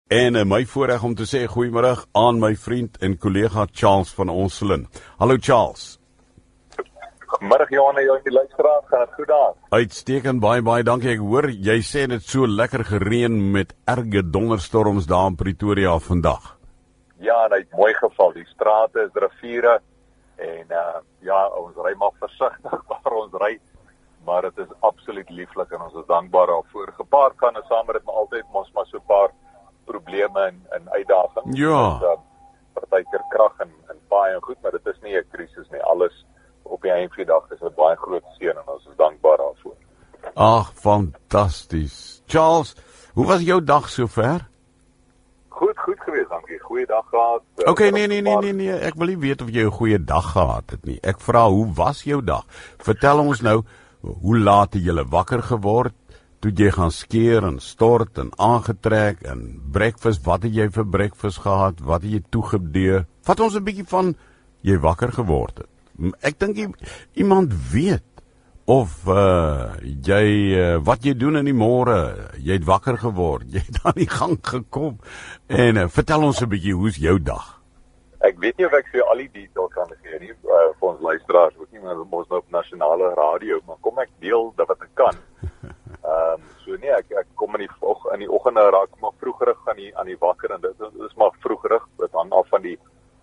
En my voorreg om te sê goeiemiddag aan my vriend en collega Charles van Onsselin. Hallo Charles. Middag Johan en jou in die luisteraars, gaan het goed daar? Uitstekend, baie dankie. Ek hoor, jy sê dit so lekker gereën met erge donderstorms daar in Pretoria vandag. Ja, en hy het mooi geval. Die strate is riviere en ons ry maar versigtig waar ons ry, maar dit is absoluut lieflik en ons is dankbaar daarvoor. Gepaard gaan en saam met dit maar altyd ons maar so 'n paar probleme en uitdagings. Ja. Partykeer krag en baie en goed, maar dit is nie 'n krisis nie. Alles op die einde van die dag is 'n baie groot seën en ons is dankbaar daarvoor. Ag, fantasties. Charles, hoe was jou dag sover? Goed gewees, dankie. Goeie dag gehad. Okay, nee. Ek wil nie weet of jy 'n goeie dag gehad het nie. Ek vra, hoe was jou dag? Vertel ons nou, hoe laat het jy wakker geword? Toe jy gaan skeer en stort en aangetrek en breakfast, wat het jy vir breakfast gehad? Wat het jy toegedee? Vat ons 'n bietjie van jy wakker geword het. Ek dink iemand weet of wat jy doen in die môre, jy het wakker geword, jy het aan die gang gekom en vertel ons 'n bietjie, hoe's jou dag? Ek weet nie of ek vir al die details kan gee nie, vir ons luisteraars, ook nie, maar ons nou op nasionale radio, maar kom ek deel dat wat ek kan. Ek kom in die oggende raak maar vroegerig aan die wakker en dit is maar vroegerig, dit hang af van die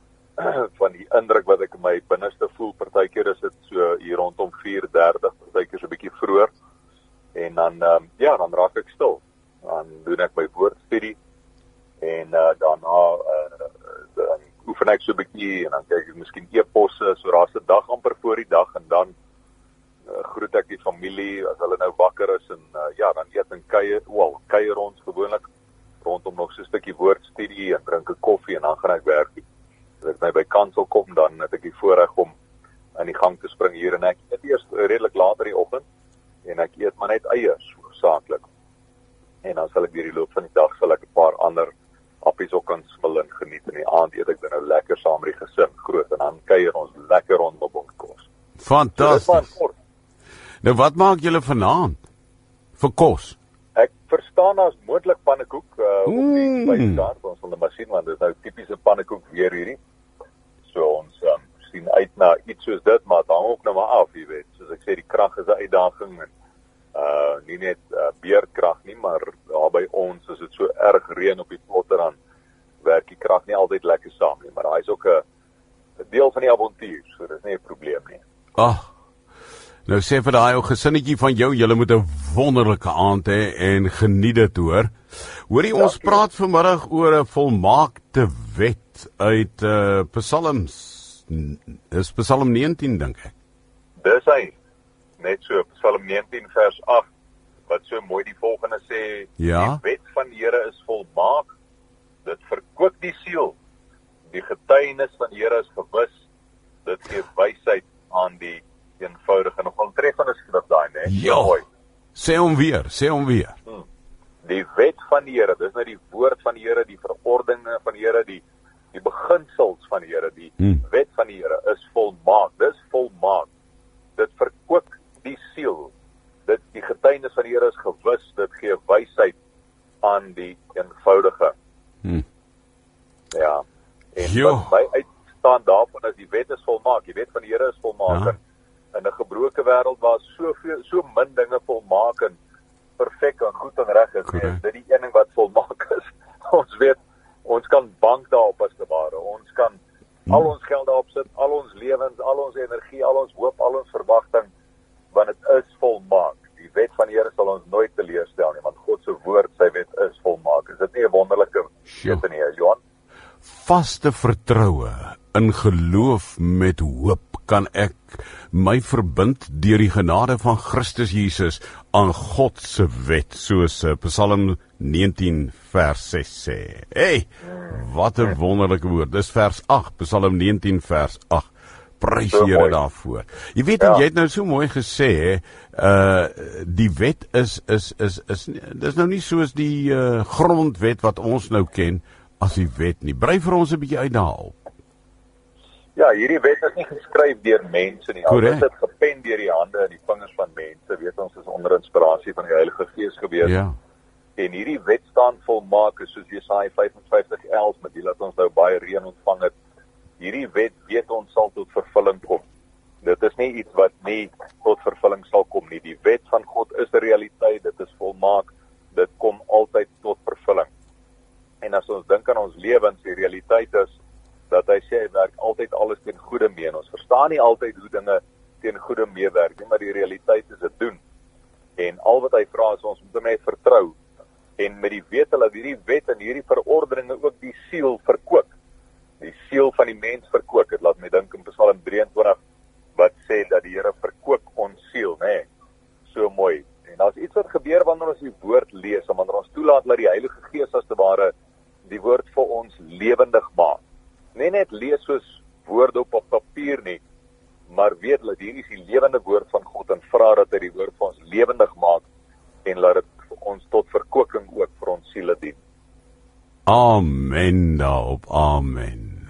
indruk wat ek in my binneste voel. Partykeer is dit so hier rondom 4:30, partykeer so 'n bietjie vroeër. En dan dan raak ek stil. Dan doen ek my woordstudie en daarna dan oefen ek so 'n bietjie en dan kyk ek miskien e-posse, so daar's 'n dag amper voor die dag en dan groet ek die familie as hulle nou wakker is en dan eet en kuier ons gewoonlik rondom nog so 'n stukkie woordstudie en drink 'n koffie en dan gaan ek werk. As ek by kansel kom, dan het ek die voorreg om aan die gang te spring hier en ek eet eers redelik later die oggend en ek eet maar net eiers hoofsaaklik. En dan sal ek deur die loop van die dag sal ek 'n paar ander appies ook kan smil en geniet en die aand eet ek dan nou lekker saam met die gesin groot en dan kuier ons lekker rondom ons kos. Fantasties. So, nou wat maak julle vanaand vir kos? Ek verstaan as moontlik pannekoek op die spyskaart, ons sal maar sien want dit is nou tipiese pannekoek weer hierdie. So ons sien uit na iets soos dit, maar het hang ook nou maar af, jy weet. Soos ek sê, die krag is 'n uitdaging en nie net beerkrag nie, maar daar by ons is dit so erg reën op die plotter dan werk die krag nie altyd lekker saam nie, maar daar is ook 'n deel van die avontuur, so dit is nie 'n probleem nie. Nou sê vir daai ou gesinnetjie van jou, julle moet 'n wonderlike aand hê en geniet dit hoor. Hoorie, ons praat vanmiddag oor 'n volmaakte wet uit Psalms. Is Psalm 19 dink ek. Dis hy. Net so Psalm 19 vers 8 wat so mooi die volgende sê, ja? Die wet van die Here is volmaak. Dit verkoop die siel. Die getuienis van die Here is gewis. Dit gee wysheid aan die eenvoudige. Nogal treffende skrif daai, né? Ja. Sê hom weer. Die wet van die Here, dis nou die woord van die Here, die verordeninge van die Here, die beginsels van die Here, die wet van die Here is volmaak. Dis volmaak. Dit verkoop die siel. Die getuienis van die Here is gewis, dit gee wysheid aan die eenvoudige. Ja. En wat my uitstaan daarvan is die wet is volmaak. Die wet van die Here is volmaak. Ja. In 'n gebroke wêreld waar so min dinge volmaak en perfek en goed en reg is, dit die een ding wat volmaak is. Ons weet, ons kan bank daarop as te ware. Ons kan al ons geld daarop sit, al ons lewens, al ons energie, al ons hoop, al ons verwagting, want dit is volmaak. Die wet van die Here sal ons nooit teleurstel nie, want God se woord, sy wet is volmaak. Is dit nie 'n wonderlike wete nie, Johan? Vaste vertroue in geloof met hoop kan ek my verbind deur die genade van Christus Jesus aan God se wet, soos Psalm 19 vers 6 sê. Hey, wat 'n wonderlike woord. Dis vers 8, Psalm 19 vers 8. Prys Here daarvoor. Jy weet, jy het nou so mooi gesê, die wet is dis nou nie soos die grondwet wat ons nou ken as die wet nie. Brei vir ons 'n bietjie uit daarop. Ja, hierdie wet is nie geskryf deur mense nie. Dit is gepen deur die hande en die vingers van mense. Weet ons is onder inspirasie van die Heilige Gees gewees. Ja. En hierdie wet staan volmaak, soos Jesaja 55:11, met die laat ons nou baie reën ontvang het. Hierdie wet weet ons sal tot vervulling kom. Dit is nie iets wat nie tot vervulling sal kom nie. Die wet van God is 'n realiteit, dit is volmaak, dit kom altyd tot vervulling. En as ons dink aan ons lewens, die realiteit is dat hy sê hy werk altyd alles ten goeie mee. En ons verstaan nie altyd hoe dinge ten goeie meewerk nie, maar die realiteit is dit doen. En al wat hy vra is ons moet hom net vertrou. En met die wete dat hierdie wet en hierdie verordeninge ook die siel verkoop. Die siel van die mens verkoop. Dit laat my dink in Psalm 23 wat sê dat die Here verkoop ons siel, né? So mooi. En daar's iets wat gebeur wanneer ons die woord lees, en wanneer ons toelaat dat die Heilige Gees as te ware die woord vir ons lewendig maak. Nie net lees soos woorde op papier nie, maar weet dat hierdie is die lewende woord van God en vra dat hy die woord vir ons lewendig maak en laat dit ons tot verkwikking ook vir ons siele dien. Amen daarop, amen.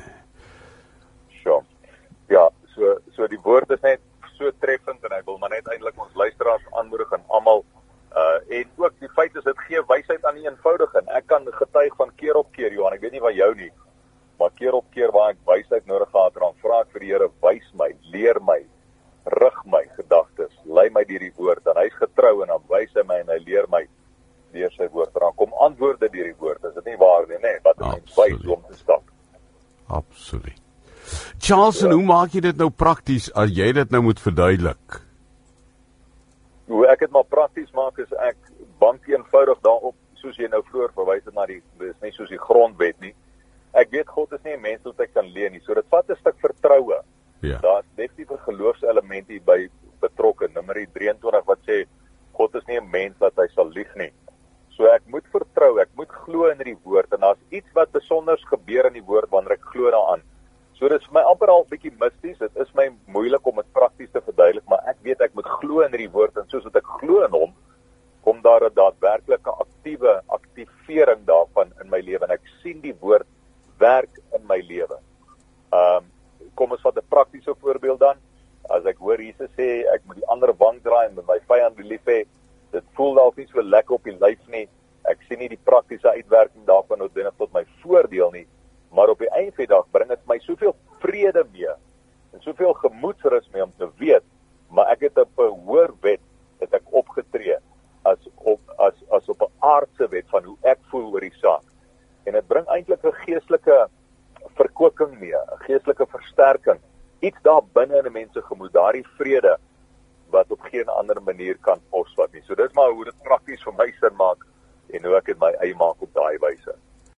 Ja, so die woord is net so treffend en ek wil maar net eintlik ons luisteraars aanmoedig en almal en ook die feit is dit gee wysheid aan die eenvoudige. Ek kan getuig van keer op keer, Johan, ek weet nie van jou nie, maar keer op keer waar ek wysheid nodig gehad het, dan vra ek vir die Here, wys my, leer my, rig my gedagtes, lei my deur die woord en hy's getrou en dan wys hy my en hy leer my deur sy woord. Dan kom antwoorde deur die woord. Is dit nie waar nie, nee, wat dit wys hoe om te stap. Absoluut. Charles, en hoe maak jy dit nou prakties as jy dit nou moet verduidelik? Hoe ek dit maar prakties maak is ek bank eenvoudig daarop, soos jy nou vroeër verwys het na dis nie soos die grondwet nie. Ek weet God is nie 'n mens wat ek kan leen nie. So dit vat 'n stuk vertroue. Ja. Daar's definitief 'n geloofselement hier by betrokke. Nummer 23 wat sê God is nie 'n mens wat hy sal lieg nie. So ek moet vertrou, ek moet glo in die woord en daar's iets wat besonders gebeur in die woord wanneer ek glo daaraan. So dit is vir my amper al 'n bietjie misties. Dit is my moeilik om dit prakties te verduidelik, maar ek weet ek moet glo in die woord en soos wat ek glo in hom, kom daar 'n daadwerklike aktiewe aktivering daarvan in my lewe en ek sien die woord werk in my lewe. Kom ons vat 'n praktiese voorbeeld dan. As ek hoor Jesus sê ek moet die ander wang draai en met my vyand lief hê, dit voel dalk nie so lekker op die lyf nie. Ek sien nie die praktiese uitwerking daarvan noodwendig tot my voordeel nie, maar op die einde van die dag bring dit my soveel vrede mee en soveel gemoedsrus mee om te weet, maar ek het op 'n hoër wet het ek opgetree as op 'n aardse wet van hoe ek voel oor die saak. En dit bring eintlik 'n geestelike verkwikking mee, 'n geestelike versterking. Iets daar binne in 'n mens se gemoed, daardie vrede wat op geen ander manier kan posvat nie. So dis maar hoe dit prakties vir my sin maak en hoe ek dit my eie maak op daai wyse.